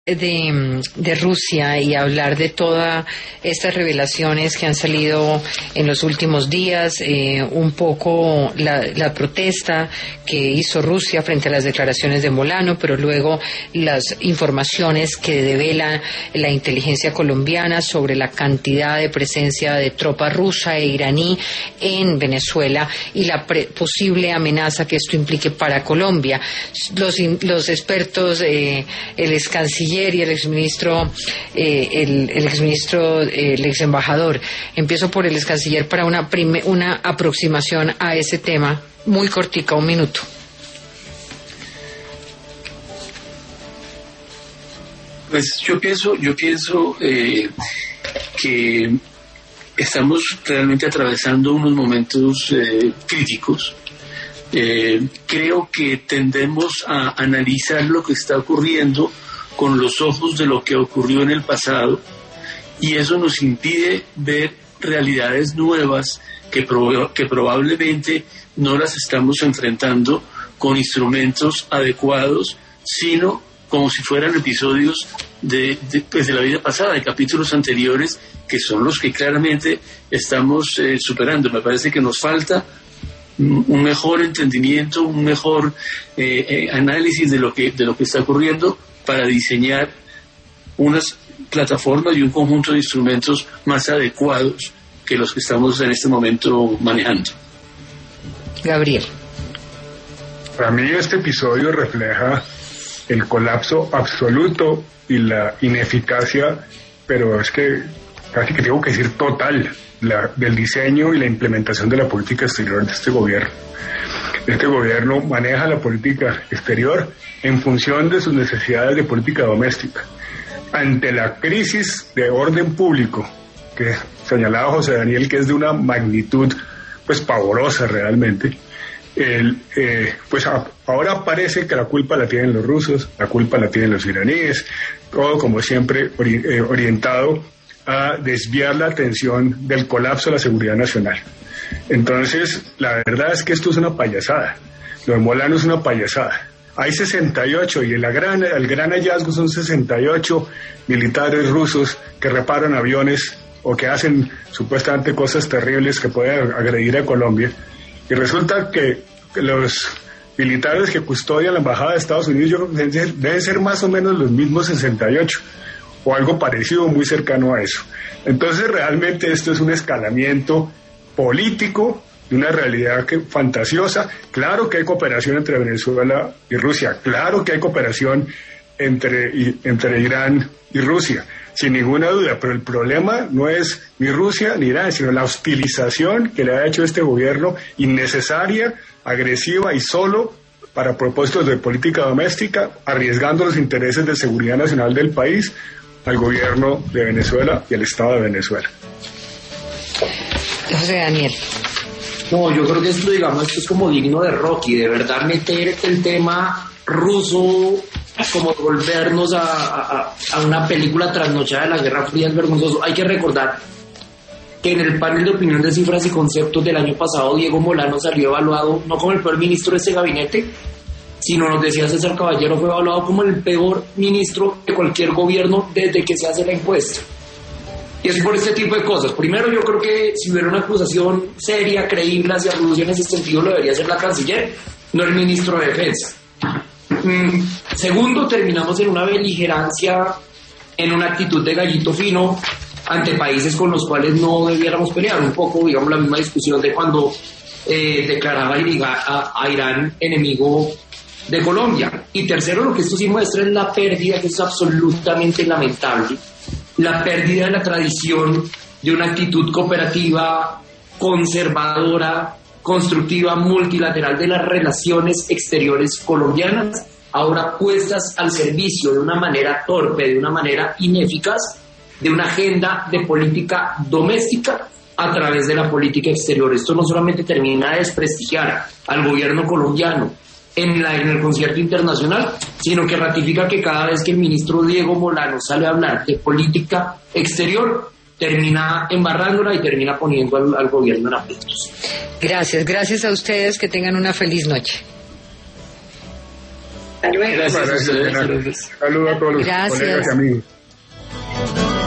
de Rusia y hablar de todas estas revelaciones que han salido en los últimos días, un poco la protesta que hizo Rusia frente a las declaraciones de Molano, pero luego las informaciones que devela la inteligencia colombiana sobre la cantidad de presencia de tropa rusa e iraní en Venezuela y la posible amenaza que esto implique para Colombia. Los expertos, el ex canciller y el exministro, el ex embajador. Empiezo por el ex canciller para una aproximación a ese tema muy cortica, 1 minuto. Pues yo pienso que estamos realmente atravesando unos momentos críticos. Creo que tendemos a analizar lo que está ocurriendo con los ojos de lo que ocurrió en el pasado, y eso nos impide ver realidades nuevas que probablemente no las estamos enfrentando con instrumentos adecuados, sino como si fueran episodios de la vida pasada, de capítulos anteriores, que son los que claramente estamos superando. Me parece que nos falta un mejor entendimiento, un mejor análisis de lo que está ocurriendo, para diseñar unas plataformas y un conjunto de instrumentos más adecuados que los que estamos en este momento manejando. Gabriel. Para mí este episodio refleja el colapso absoluto y la ineficacia, pero es que casi que tengo que decir total, del diseño y la implementación de la política exterior de este gobierno. Este gobierno maneja la política exterior en función de sus necesidades de política doméstica. Ante la crisis de orden público que señalaba José Daniel, que es de una magnitud pues pavorosa realmente, pues ahora parece que la culpa la tienen los rusos, la culpa la tienen los iraníes, todo como siempre orientado a desviar la atención del colapso de la seguridad nacional. Entonces, la verdad es que esto es una payasada. Lo de Molano es una payasada. Hay 68 y el gran hallazgo son 68 militares rusos que reparan aviones o que hacen supuestamente cosas terribles que pueden agredir a Colombia. Y resulta que los militares que custodian la embajada de Estados Unidos yo creo que deben ser más o menos los mismos 68 o algo parecido, muy cercano a eso. Entonces, realmente esto es un escalamiento político de una realidad fantasiosa. Claro que hay cooperación entre Venezuela y Rusia, claro que hay cooperación entre Irán y Rusia, sin ninguna duda, pero el problema no es ni Rusia ni Irán, sino la hostilización que le ha hecho este gobierno, innecesaria, agresiva y solo para propósitos de política doméstica, arriesgando los intereses de seguridad nacional del país al gobierno de Venezuela y al Estado de Venezuela. José Daniel. No, yo creo que esto es como digno de Rocky, de verdad meter el tema ruso, como volvernos a una película trasnochada de la Guerra Fría es vergonzoso. Hay que recordar que en el panel de opinión de cifras y conceptos del año pasado, Diego Molano salió evaluado no como el peor ministro de este gabinete, sino, nos decía César Caballero, fue evaluado como el peor ministro de cualquier gobierno desde que se hace la encuesta. Y es por este tipo de cosas. Primero, yo creo que si hubiera una acusación seria, creíble hacia Rusia en ese sentido, lo debería hacer la canciller, no el ministro de Defensa. Segundo, terminamos en una beligerancia, en una actitud de gallito fino ante países con los cuales no debiéramos pelear. Un poco, digamos, la misma discusión de cuando declaraba a Irán enemigo de Colombia. Y tercero, lo que esto sí muestra es la pérdida, que es absolutamente lamentable, la pérdida de la tradición de una actitud cooperativa, conservadora, constructiva, multilateral de las relaciones exteriores colombianas, ahora puestas al servicio de una manera torpe, de una manera ineficaz, de una agenda de política doméstica a través de la política exterior. Esto no solamente termina de desprestigiar al gobierno colombiano en el concierto internacional, sino que ratifica que cada vez que el ministro Diego Molano sale a hablar de política exterior, termina embarrándola y termina poniendo al gobierno en aprietos. Gracias a ustedes, que tengan una feliz noche. Hasta luego. Gracias a ustedes. Saludos a todos los Gracias. colegas y amigos.